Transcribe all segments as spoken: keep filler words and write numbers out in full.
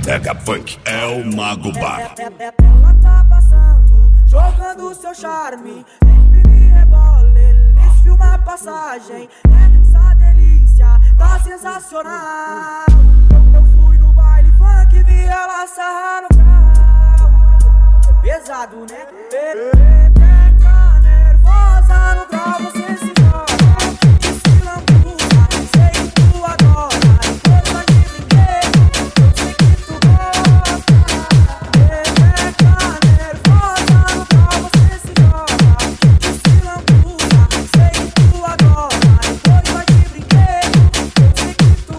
Pega Funk é o Mago Bar. Ela tá passando, jogando seu charme. Empine rebola, eles filmam a passagem. Essa delícia tá sensacional. Eu fui no baile funk, vi ela sarrar no carro. Pesado, né? Pepeca nervosa no grau, você se joga. Se lambuza, sei que tu adora. Coisa de brinquedo, eu sei que tu gosta. Pepeca nervosa no grau, você se joga. Se lambuza, sei que tu adora. Coisa de brinquedo, eu sei que tu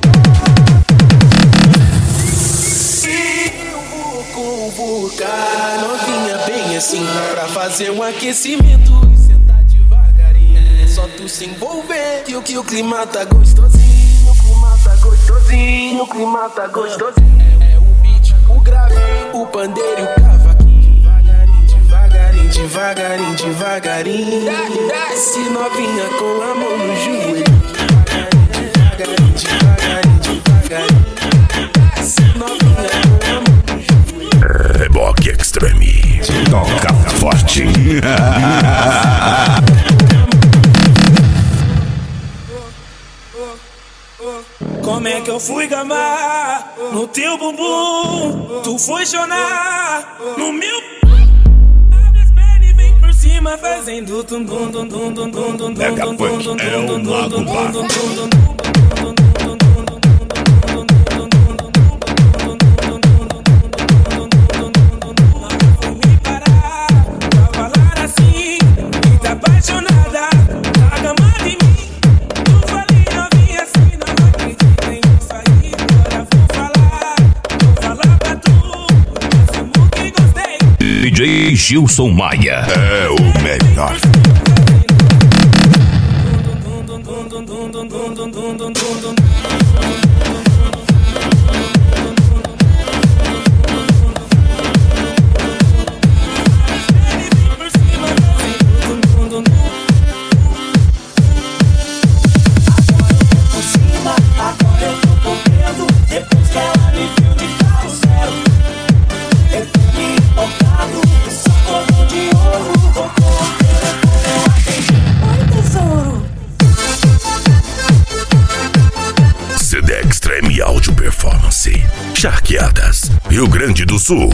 gosta. E o Vucu Vuca novinha bem assim, pra fazer um aquecimento e sentar devagarinho. É só tu se envolver que o que o clima tá gostosinho. O clima tá gostosinho, o clima tá gostosinho. É o beat, o grave, o pandeiro e o cavaquinho. Devagarinho, devagarinho, devagarinho, devagarinho. Desce novinha com a mão no joelho. Devagarinho, devagarinho, devagarinho. Desce novinha com a mão no joelho. Reboque Extreme. Toca forte. Como é que eu fui gamar no teu bumbum? Tu foi chorar no meu. Abre as pernas e vem por cima fazendo tum dum dum dum dum dum dum. Pega Funk é o Mago Bar. Apaixonada, tá gamada em mim. Eu falei novinha assim, não acredita em isso aí. Agora vou falar, vou falar pra tu. Assumo que gostei. D J Gilson Maia é o melhor. Extreme Audio Performance, Charqueadas, Rio Grande do Sul.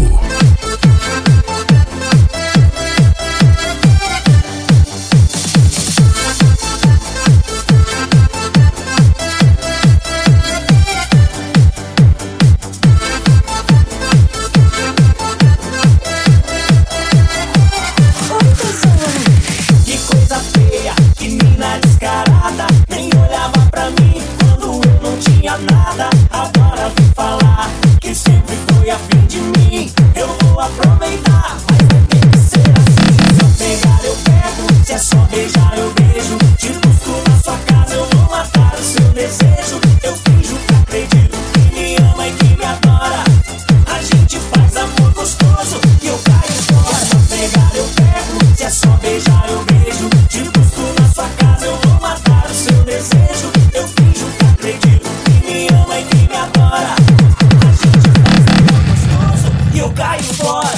Que coisa feia, que mina descarada. Nem olhava pra mim quando eu não tinha nada. Agora vem falar que sempre foi a fim de mim. Eu vou aproveitar, mas não tem que ser assim. Se eu pegar eu pego, se é só beijar eu beijo. Te busco na sua casa, eu vou matar o seu desejo. Eu finjo que acredito que me ama e que me adora. A gente faz amor gostoso e eu caio fora. Se eu pegar eu pego, se é só beijar eu beijo. Te busco na sua casa, eu vou matar o seu desejo. Eu finjo que acredito que me ama e que me adora. A gente faz amor gostoso e eu caio fora.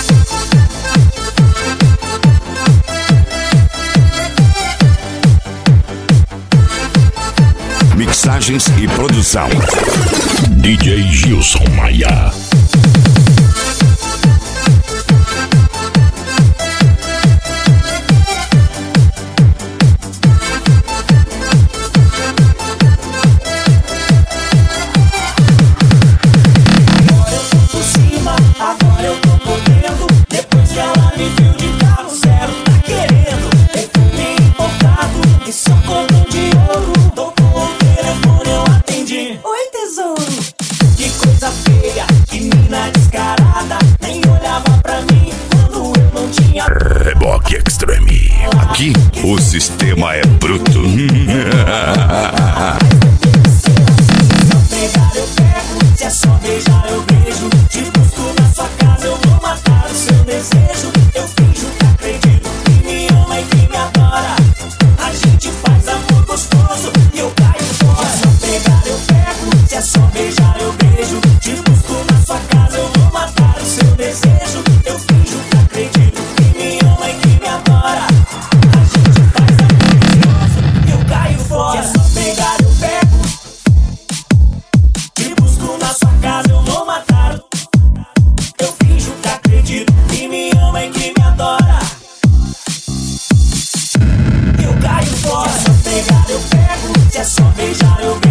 Mixagens e produção D J Gilson Maia. Agora eu tô podendo, depois que ela me viu de carro zero. Tá querendo, perfume importado e só cordão de ouro. Tocou o telefone, eu atendi. Oi, tesouro. Que coisa feia, que mina descarada. Nem olhava pra mim quando eu não tinha. Reboque Extreme. Aqui o sistema é bruto. Se eu pegar eu pego, se é só beijar eu beijo. Te busco na sua casa, eu vou matar o seu desejo. Eu finjo que acredito que me ama e que me adora. A gente faz amor gostoso e eu caio fora. Se eu pegar eu pego, se é só beijar eu beijo. Te busco na sua casa. adora. Eu caio fora. Se é só pegar eu pego, se é só beijar eu